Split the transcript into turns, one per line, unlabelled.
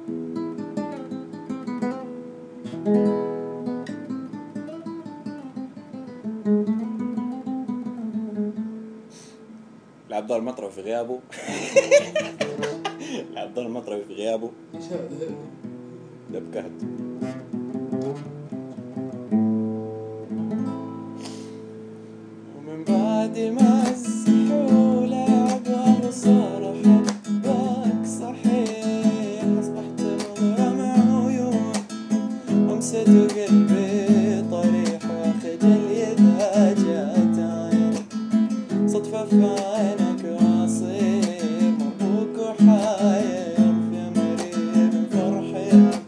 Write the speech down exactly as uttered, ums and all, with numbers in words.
لعبد الله المطرف في غيابه. لعبد الله المطرف في غيابه.
ايش هذا؟
دبكات. ومن بعد ما السحو لعب وصار حبك صحيح، أصبحت مغرم عيون ومسد قلبي طريح، وخجل إذا جات عينك صدفة في عينك وأصير مربوك وحاير في مريب فرحي.